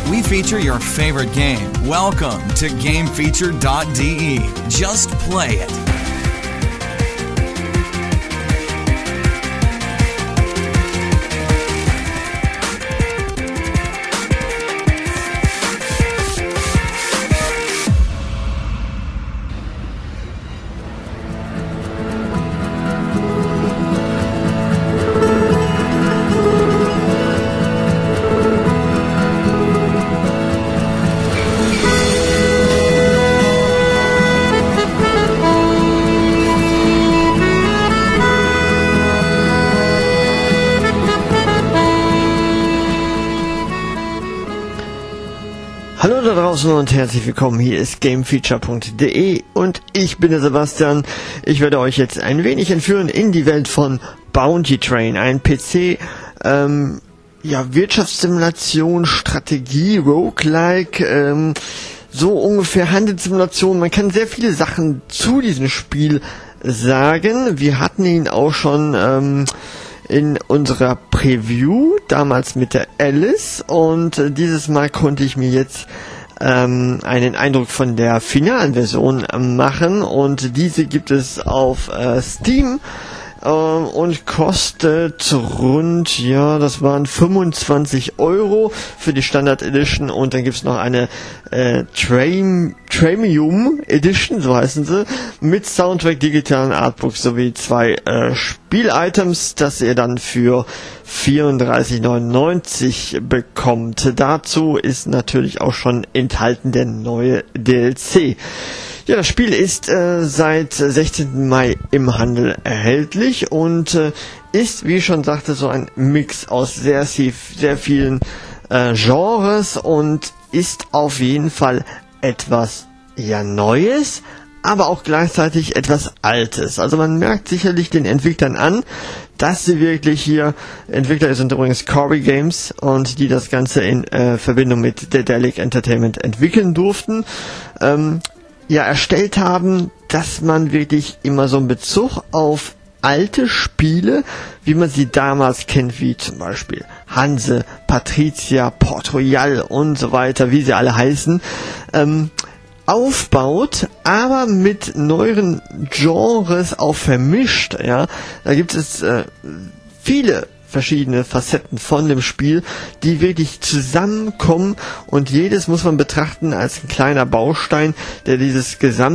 We feature your favorite game. Welcome to GameFeature.de. Just play it. Hallo da draußen und herzlich willkommen, hier ist GameFeature.de und ich bin der Sebastian. Ich werde euch jetzt ein wenig entführen in die Welt von Bounty Train, ein PC, Wirtschaftssimulation, Strategie, Roguelike, so ungefähr Handelssimulation. Man kann sehr viele Sachen zu diesem Spiel sagen. Wir hatten ihn auch schon in unserer Preview, damals mit der Alice, und dieses Mal konnte ich mir jetzt einen Eindruck von der finalen Version machen, und diese gibt es auf Steam und kostet rund, das waren 25 € für die Standard Edition, und dann gibt's noch eine Premium Edition, so heißen sie, mit Soundtrack, digitalen Artbook sowie 2 Spiel-Items, das ihr dann für 34,99 bekommt. Dazu ist natürlich auch schon enthalten der neue DLC. Ja, das Spiel ist seit 16. Mai im Handel erhältlich und ist, wie ich schon sagte, so ein Mix aus sehr vielen Genres und ist auf jeden Fall etwas Neues, aber auch gleichzeitig etwas Altes. Also man merkt sicherlich den Entwicklern an, dass sie wirklich hier, Entwickler sind übrigens Corby Games, und die das Ganze in Verbindung mit Daedalic Entertainment entwickeln durften, erstellt haben, dass man wirklich immer so einen Bezug auf alte Spiele, wie man sie damals kennt, wie zum Beispiel Hanse, Patricia, Port Royal und so weiter, wie sie alle heißen, aufbaut, aber mit neueren Genres auch vermischt. Ja, da gibt es viele verschiedene Facetten von dem Spiel, die wirklich zusammenkommen, und jedes muss man betrachten als ein kleiner Baustein, der dieses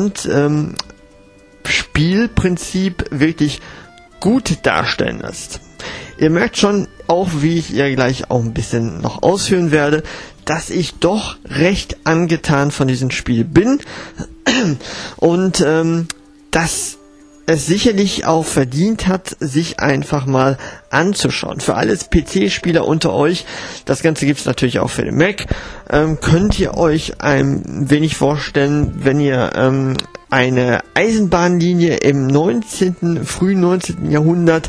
Spielprinzip wirklich gut darstellen lässt. Ihr merkt schon, auch wie ich ihr gleich auch ein bisschen noch ausführen werde, dass ich doch recht angetan von diesem Spiel bin und dass es sicherlich auch verdient hat, sich einfach mal anzuschauen. Für alle PC-Spieler unter euch, das Ganze gibt's natürlich auch für den Mac, könnt ihr euch ein wenig vorstellen, wenn ihr eine Eisenbahnlinie im frühen 19. Jahrhundert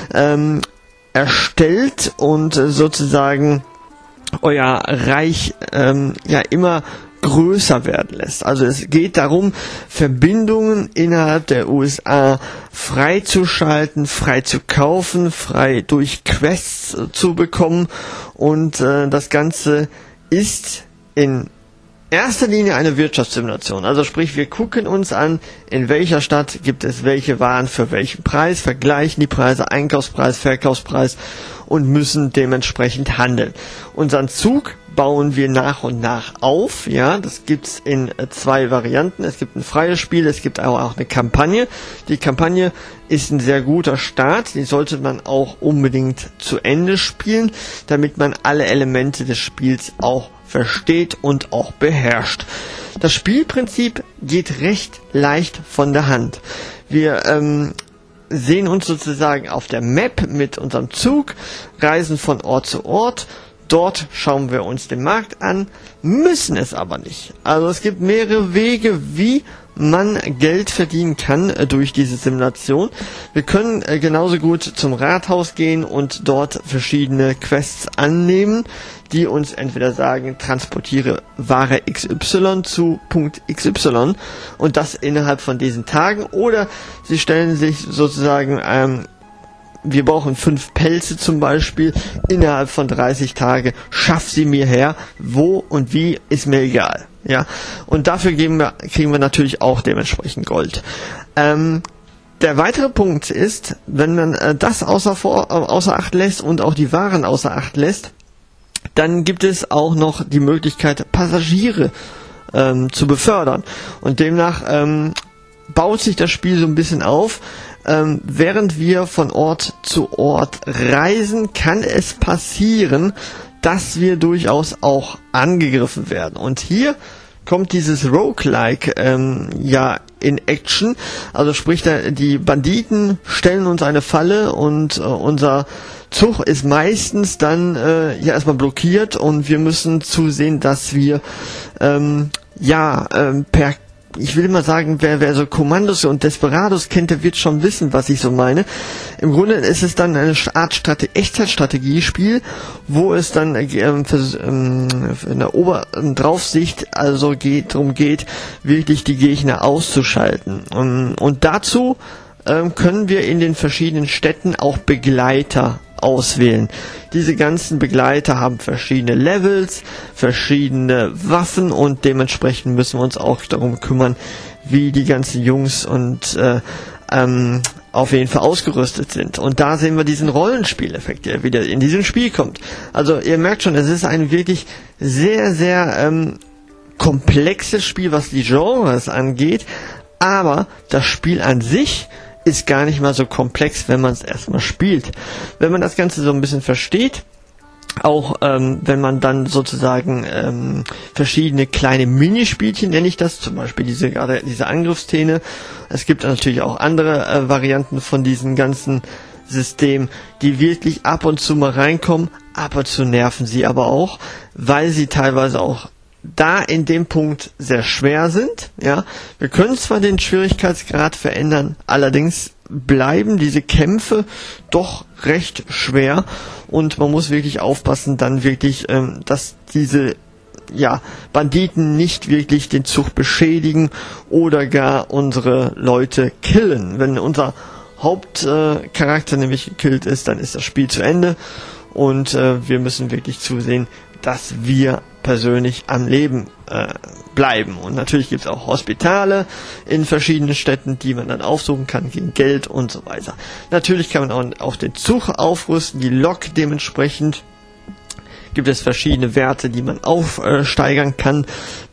erstellt und sozusagen euer Reich immer größer werden lässt. Also es geht darum, Verbindungen innerhalb der USA freizuschalten, frei zu kaufen, frei durch Quests zu bekommen, und das Ganze ist in erster Linie eine Wirtschaftssimulation. Also sprich, wir gucken uns an, in welcher Stadt gibt es welche Waren für welchen Preis, vergleichen die Preise, Einkaufspreis, Verkaufspreis, und müssen dementsprechend handeln. Unseren Zug bauen wir nach und nach auf. Ja, das gibt's in 2 Varianten. Es gibt ein freies Spiel, es gibt aber auch eine Kampagne. Die Kampagne ist ein sehr guter Start. Die sollte man auch unbedingt zu Ende spielen, damit man alle Elemente des Spiels auch versteht und auch beherrscht. Das Spielprinzip geht recht leicht von der Hand. Wir sehen uns sozusagen auf der Map mit unserem Zug, reisen von Ort zu Ort. Dort schauen wir uns den Markt an, müssen es aber nicht. Also es gibt mehrere Wege, wie man Geld verdienen kann durch diese Simulation. Wir können genauso gut zum Rathaus gehen und dort verschiedene Quests annehmen, die uns entweder sagen, transportiere Ware XY zu Punkt XY, und das innerhalb von diesen Tagen, oder sie stellen sich sozusagen wir brauchen 5 Pelze zum Beispiel, innerhalb von 30 Tage, schaff sie mir her, wo und wie, ist mir egal. Ja, und dafür kriegen wir natürlich auch dementsprechend Gold. Der weitere Punkt ist, wenn man das außer Acht lässt und auch die Waren außer Acht lässt, dann gibt es auch noch die Möglichkeit, Passagiere zu befördern. Und demnach baut sich das Spiel so ein bisschen auf. Während wir von Ort zu Ort reisen, kann es passieren, dass wir durchaus auch angegriffen werden. Und hier kommt dieses Roguelike in Action. Also sprich, die Banditen stellen uns eine Falle und unser Zug ist meistens dann erstmal blockiert und wir müssen zusehen, dass wir ich will mal sagen, wer so Kommandos und Desperados kennt, der wird schon wissen, was ich so meine. Im Grunde ist es dann eine Art Echtzeitstrategiespiel, wo es dann in der Draufsicht also darum geht, wirklich die Gegner auszuschalten. Und dazu können wir in den verschiedenen Städten auch Begleiter auswählen. Diese ganzen Begleiter haben verschiedene Levels, verschiedene Waffen und dementsprechend müssen wir uns auch darum kümmern, wie die ganzen Jungs und auf jeden Fall ausgerüstet sind. Und da sehen wir diesen Rollenspieleffekt, der wieder in diesem Spiel kommt. Also ihr merkt schon, es ist ein wirklich sehr, sehr komplexes Spiel, was die Genres angeht, aber das Spiel an sich ist gar nicht mal so komplex, wenn man es erstmal spielt. Wenn man das Ganze so ein bisschen versteht, auch wenn man dann sozusagen verschiedene kleine Minispielchen, nenne ich das, zum Beispiel diese Angriffsszene. Es gibt natürlich auch andere Varianten von diesem ganzen System, die wirklich ab und zu mal reinkommen, ab und zu nerven sie aber auch, weil sie teilweise auch da in dem Punkt sehr schwer sind. Ja, wir können zwar den Schwierigkeitsgrad verändern, allerdings bleiben diese Kämpfe doch recht schwer und man muss wirklich aufpassen, dann wirklich, dass diese Banditen nicht wirklich den Zug beschädigen oder gar unsere Leute killen. Wenn unser Hauptcharakter nämlich gekillt ist, dann ist das Spiel zu Ende und wir müssen wirklich zusehen, dass wir persönlich am Leben bleiben. Und natürlich gibt es auch Hospitale in verschiedenen Städten, die man dann aufsuchen kann gegen Geld und so weiter. Natürlich kann man auch den Zug aufrüsten, die Lok dementsprechend. Gibt es verschiedene Werte, die man aufsteigern kann,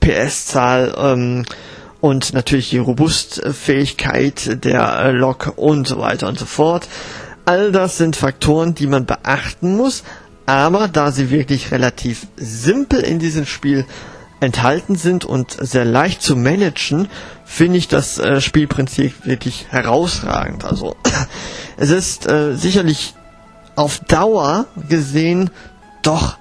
PS-Zahl und natürlich die Robustfähigkeit der Lok und so weiter und so fort. All das sind Faktoren, die man beachten muss, aber da sie wirklich relativ simpel in diesem Spiel enthalten sind und sehr leicht zu managen, finde ich das Spielprinzip wirklich herausragend. Also es ist sicherlich auf Dauer gesehen doch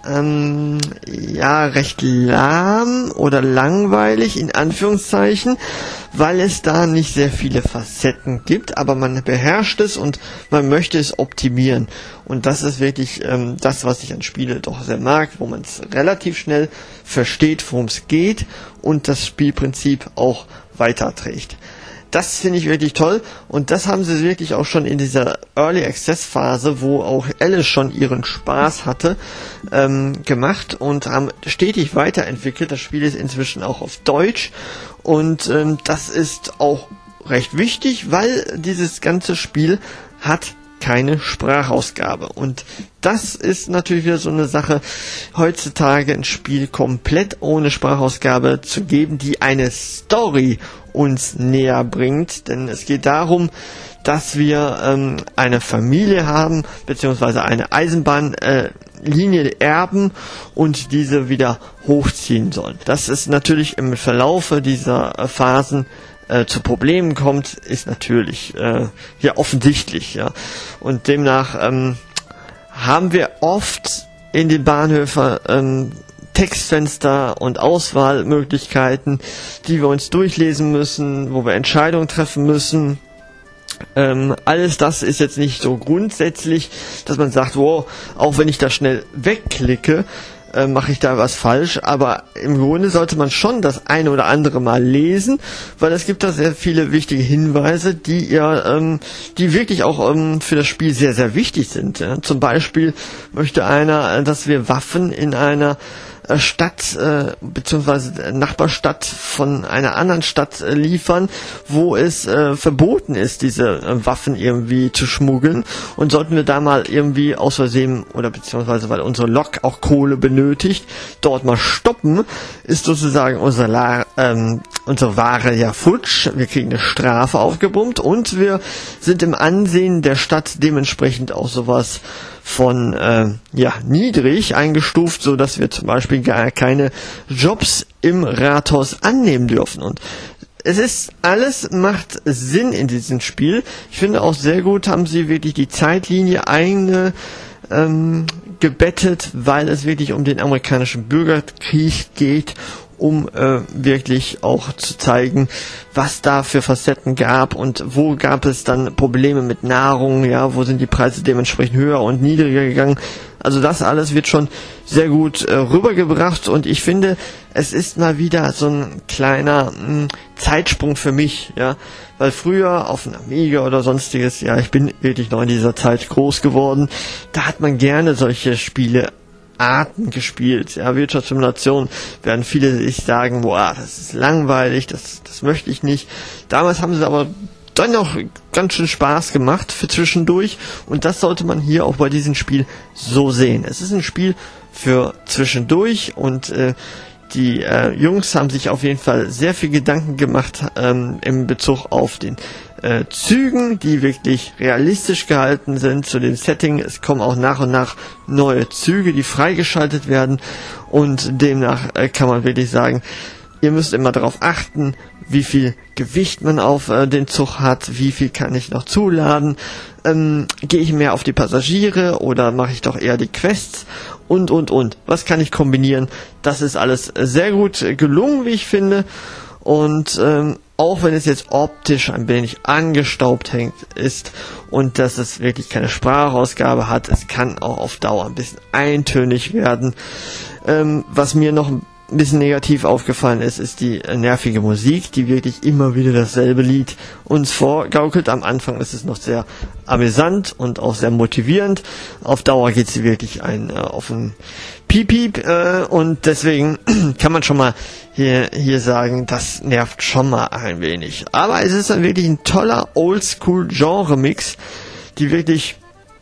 recht lahm oder langweilig in Anführungszeichen, weil es da nicht sehr viele Facetten gibt, aber man beherrscht es und man möchte es optimieren. Und das ist wirklich das, was ich an Spiele doch sehr mag, wo man es relativ schnell versteht, worum es geht und das Spielprinzip auch weiterträgt. Das finde ich wirklich toll und das haben sie wirklich auch schon in dieser Early Access Phase, wo auch Alice schon ihren Spaß hatte, gemacht und haben stetig weiterentwickelt. Das Spiel ist inzwischen auch auf Deutsch und das ist auch recht wichtig, weil dieses ganze Spiel hat keine Sprachausgabe. Und das ist natürlich wieder so eine Sache, heutzutage ein Spiel komplett ohne Sprachausgabe zu geben, die eine Story uns näher bringt. Denn es geht darum, dass wir eine Familie haben, beziehungsweise eine Eisenbahnlinie erben und diese wieder hochziehen sollen. Das ist natürlich im Verlaufe dieser Phasen zu Problemen kommt, ist natürlich offensichtlich. Ja. Und demnach haben wir oft in den Bahnhöfen Textfenster und Auswahlmöglichkeiten, die wir uns durchlesen müssen, wo wir Entscheidungen treffen müssen. Alles das ist jetzt nicht so grundsätzlich, dass man sagt, wow, auch wenn ich da schnell wegklicke, mache ich da was falsch, aber im Grunde sollte man schon das eine oder andere mal lesen, weil es gibt da sehr viele wichtige Hinweise, die wirklich auch für das Spiel sehr, sehr wichtig sind. Ja. Zum Beispiel möchte einer, dass wir Waffen in einer Stadt beziehungsweise Nachbarstadt von einer anderen Stadt liefern, wo es verboten ist, diese Waffen irgendwie zu schmuggeln, und sollten wir da mal irgendwie aus Versehen oder beziehungsweise weil unsere Lok auch Kohle benötigt, dort mal stoppen, ist sozusagen unsere Ware ja futsch, wir kriegen eine Strafe aufgebrummt und wir sind im Ansehen der Stadt dementsprechend auch sowas von niedrig eingestuft, so dass wir zum Beispiel gar keine Jobs im Rathaus annehmen dürfen. Und es ist, alles macht Sinn in diesem Spiel. Ich finde auch sehr gut, haben sie wirklich die Zeitlinie gebettet, weil es wirklich um den amerikanischen Bürgerkrieg geht, um wirklich auch zu zeigen, was da für Facetten gab und wo gab es dann Probleme mit Nahrung, ja, wo sind die Preise dementsprechend höher und niedriger gegangen. Also das alles wird schon sehr gut rübergebracht, und ich finde, es ist mal wieder so ein kleiner Zeitsprung für mich, ja, weil früher auf einem Amiga oder sonstiges, ja, ich bin wirklich noch in dieser Zeit groß geworden, da hat man gerne solche Spiele Arten gespielt. Ja, Wirtschaftssimulation werden viele sich sagen, boah, das ist langweilig, das möchte ich nicht. Damals haben sie aber dann noch ganz schön Spaß gemacht für zwischendurch, und das sollte man hier auch bei diesem Spiel so sehen. Es ist ein Spiel für zwischendurch, und die Jungs haben sich auf jeden Fall sehr viel Gedanken gemacht in Bezug auf den Zügen, die wirklich realistisch gehalten sind zu dem Setting. Es kommen auch nach und nach neue Züge, die freigeschaltet werden, und demnach kann man wirklich sagen, ihr müsst immer darauf achten, wie viel Gewicht man auf den Zug hat, wie viel kann ich noch zuladen, gehe ich mehr auf die Passagiere oder mache ich doch eher die Quests und. Was kann ich kombinieren? Das ist alles sehr gut gelungen, wie ich finde, und auch wenn es jetzt optisch ein wenig angestaubt ist und dass es wirklich keine Sprachausgabe hat, es kann auch auf Dauer ein bisschen eintönig werden. Was mir noch ein bisschen negativ aufgefallen ist die nervige Musik, die wirklich immer wieder dasselbe Lied uns vorgaukelt. Am Anfang ist es noch sehr amüsant und auch sehr motivierend. Auf Dauer geht sie wirklich auf ein Piep, und deswegen kann man schon mal hier sagen, das nervt schon mal ein wenig. Aber es ist dann wirklich ein toller Oldschool-Genre-Mix, die wirklich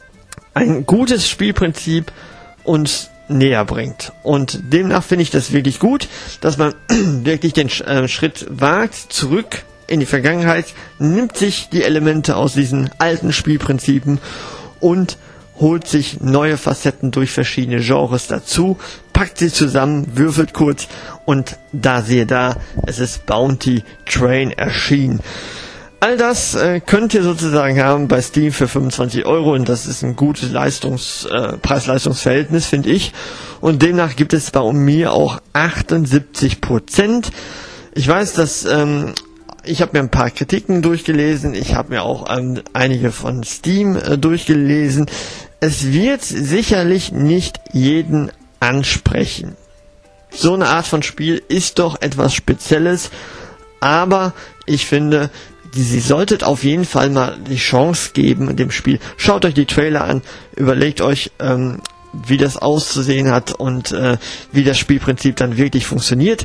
ein gutes Spielprinzip uns näher bringt. Und demnach finde ich das wirklich gut, dass man wirklich den Schritt wagt, zurück in die Vergangenheit, nimmt sich die Elemente aus diesen alten Spielprinzipen und holt sich neue Facetten durch verschiedene Genres dazu, packt sie zusammen, würfelt kurz, und es ist Bounty Train erschienen. All das könnt ihr sozusagen haben bei Steam für 25 €, und das ist ein gutes Preis-Leistungs-Verhältnis, finde ich. Und demnach gibt es bei mir auch 78%. Ich weiß, dass ich habe mir ein paar Kritiken durchgelesen, ich habe mir auch einige von Steam durchgelesen. Es wird sicherlich nicht jeden ansprechen. So eine Art von Spiel ist doch etwas Spezielles, aber ich finde, sie solltet auf jeden Fall mal die Chance geben in dem Spiel. Schaut euch die Trailer an, überlegt euch, wie das auszusehen hat und wie das Spielprinzip dann wirklich funktioniert.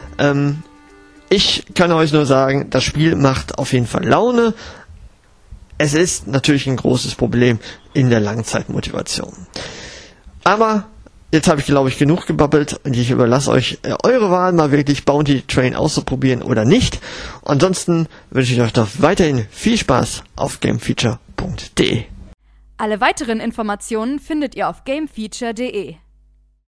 Ich kann euch nur sagen, das Spiel macht auf jeden Fall Laune. Es ist natürlich ein großes Problem in der Langzeitmotivation. Aber jetzt habe ich, glaube ich, genug gebabbelt, und ich überlasse euch eure Wahl, mal wirklich Bounty Train auszuprobieren oder nicht. Ansonsten wünsche ich euch noch weiterhin viel Spaß auf gamefeature.de. Alle weiteren Informationen findet ihr auf gamefeature.de.